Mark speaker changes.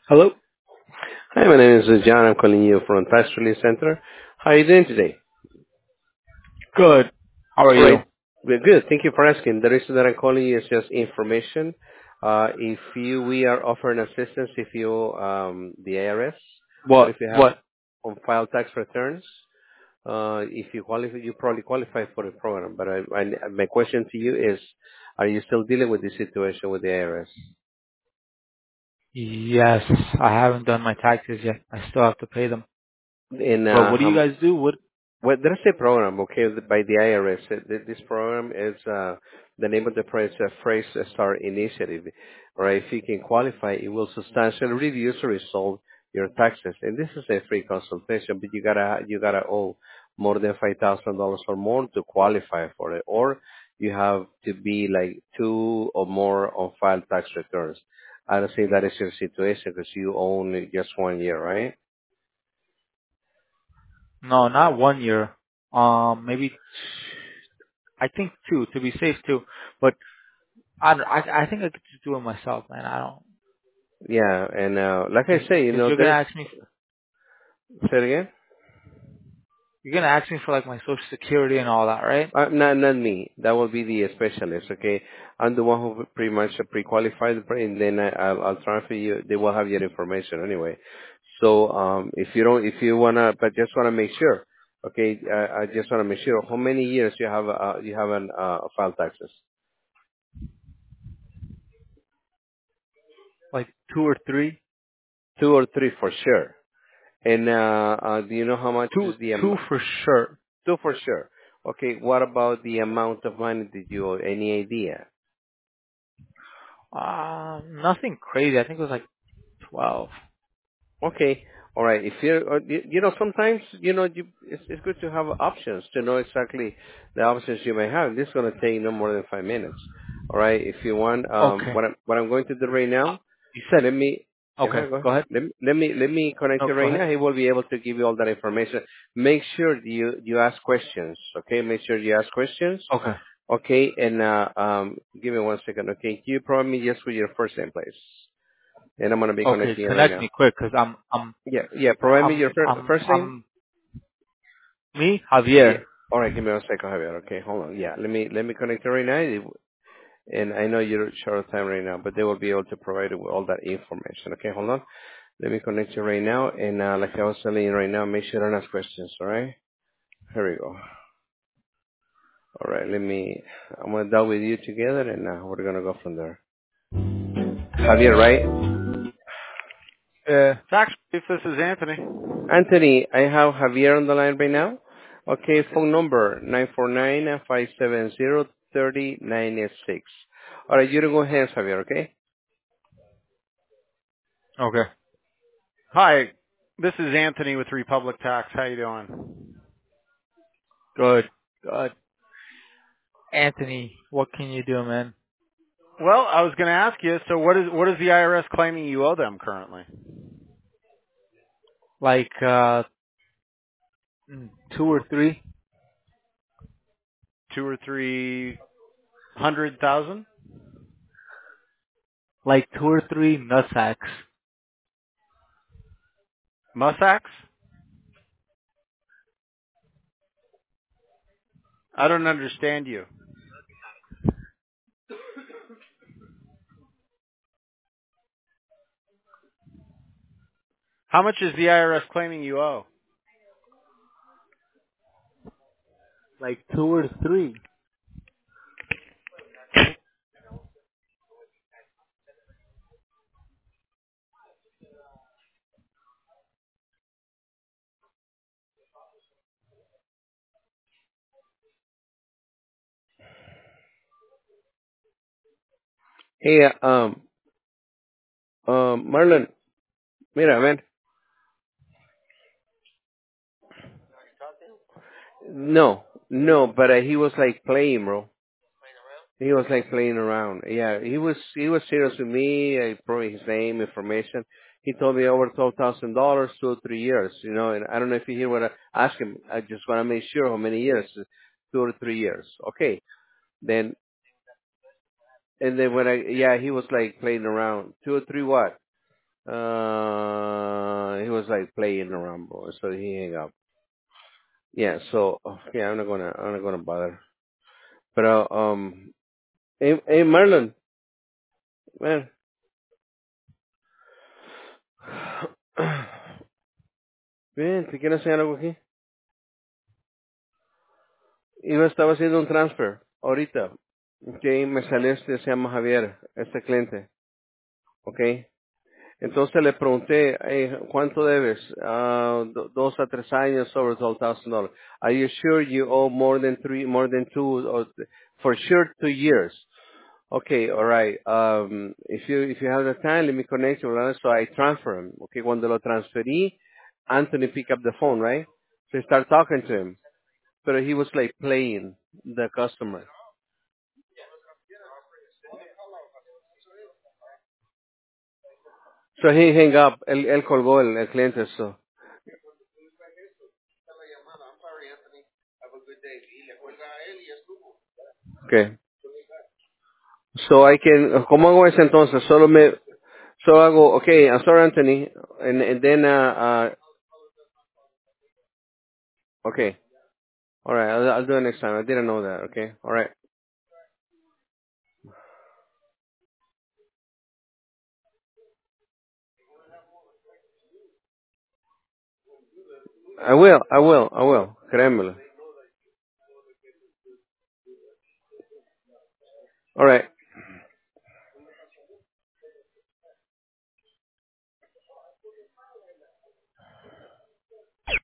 Speaker 1: Hello.
Speaker 2: Hi, my name is John. I'm calling you from Tax Relief Center. How are you doing today?
Speaker 1: Good. How are
Speaker 2: All
Speaker 1: you?
Speaker 2: right. We're good. Thank you for asking. The reason that I'm calling you is just information. If you, we are offering assistance if you, the IRS, or
Speaker 1: What?
Speaker 2: if you have
Speaker 1: What?
Speaker 2: on file tax returns, if you qualify, you probably qualify for the program. But my question to you is, are you still dealing with this situation with the IRS?
Speaker 1: Yes, I haven't done my taxes yet. I still have to pay them.
Speaker 2: And
Speaker 1: But what do you guys do? What?
Speaker 2: well, there's a program, okay, by the IRS. This program is the name of the program is Phrase Start Initiative. Right? If you can qualify, it will substantially reduce or resolve your taxes. And this is a free consultation, but you gotta owe more than $5,000 or more to qualify for it, or you have to be like two or more on file tax returns. I don't say that is your situation because you own just 1 year, right?
Speaker 1: No, not 1 year. Maybe I think two to be safe too. But I think I could just do it myself, man. I don't.
Speaker 2: Yeah, and like I say,
Speaker 1: Because you're gonna
Speaker 2: there's
Speaker 1: ask me.
Speaker 2: say it again.
Speaker 1: You're gonna ask me for like my social security and all that, right?
Speaker 2: Not me. That will be the specialist. Okay, I'm the one who pretty much pre-qualified, and then I'll transfer you. They will have your information anyway. So if you don't, if you wanna, but just wanna make sure. Okay, I just wanna make sure how many years you have an file taxes.
Speaker 1: Like two or three.
Speaker 2: 2 or 3 for sure. And do you know how much
Speaker 1: Two,
Speaker 2: is the
Speaker 1: two for sure.
Speaker 2: 2 for sure? Okay, what about the amount of money did you owe? Any idea?
Speaker 1: Nothing crazy. I think it was like 12.
Speaker 2: Okay. All right. If you're, sometimes, it's good to have options to know exactly the options you may have. This is going to take no more than 5 minutes. All right. If you want,
Speaker 1: Okay.
Speaker 2: what I'm going to do right now,
Speaker 1: You said.
Speaker 2: let me,
Speaker 1: Okay.
Speaker 2: go ahead.
Speaker 1: Go ahead.
Speaker 2: Let me connect
Speaker 1: No,
Speaker 2: you
Speaker 1: go
Speaker 2: right
Speaker 1: ahead.
Speaker 2: now. He will be able to give you all that information. Make sure you ask questions. Okay. Make sure you ask questions.
Speaker 1: Okay.
Speaker 2: Okay. And, give me 1 second. Okay. Can you provide me just with your first name, please? And I'm going to be
Speaker 1: Okay,
Speaker 2: connecting you right
Speaker 1: connect
Speaker 2: now.
Speaker 1: me quick, cause I'm,
Speaker 2: Yeah. Provide me
Speaker 1: I'm,
Speaker 2: your
Speaker 1: I'm,
Speaker 2: first name.
Speaker 1: I'm, me,
Speaker 2: Yeah.
Speaker 1: Javier.
Speaker 2: All right. Give me 1 second, Javier. Okay. Hold on. Yeah. Let me connect you right now. And I know you're short of time right now, but they will be able to provide you with all that information. Okay. Hold on. Let me connect you right now. And like I was telling you right now, make sure to ask questions. All right. Here we go. All right. I'm gonna dial with you together, and we're gonna go from there. Javier, right?
Speaker 1: Tax relief, this is Anthony.
Speaker 2: Anthony, I have Javier on the line right now. Okay, phone number 949-570-3096. All right, you don't go ahead, Javier, okay?
Speaker 1: Okay.
Speaker 3: Hi, this is Anthony with Republic Tax. How you doing?
Speaker 1: Good. Good. Anthony, what can you do, man?
Speaker 3: Well, I was going to ask you. So, what is the IRS claiming you owe them currently?
Speaker 1: Like, 2 or 3?
Speaker 3: 2 or 3 hundred thousand
Speaker 1: Like 2 or 3 nutsacks.
Speaker 3: Mussacks? I don't understand you. How much is the IRS claiming you owe?
Speaker 1: Like 2 or 3.
Speaker 2: Hey, Marlon, mira, man. No, but he was like playing, bro. He was like playing around. Yeah, he was serious with me. I probably his name, information. He told me over $12,000, 2 or 3 years. And I don't know if you hear what I asked him. I just want to make sure how many years, 2 or 3 years. Okay, then and then when he was like playing around, 2 or 3 what? He was like playing around, bro. So he hung up. Yeah. So yeah, I'm not gonna bother. But hey Marlon, man. Bien, ¿te quiero enseñar algo aquí? Estaba haciendo un transfer ahorita. Okay, me salió se llama Javier, este cliente. Okay. Entonces le pregunté, ¿cuánto debes? 2 a 3 años over $12,000. Are you sure you owe more than two, or for sure 2 years? Okay, all right. If you have the time, let me connect you. ¿Verdad? So I transfer him. Okay, cuando lo transferí, Anthony picked up the phone, right? So I start talking to him, but he was like playing the customer. So he hang up. Él colgó el cliente. So okay. So I can. ¿Cómo hago eso entonces? Solo hago. Okay, I'm sorry, Anthony, and then okay. All right, I'll do it next time. I didn't know that. Okay, all right. I will. Créemelo. All right.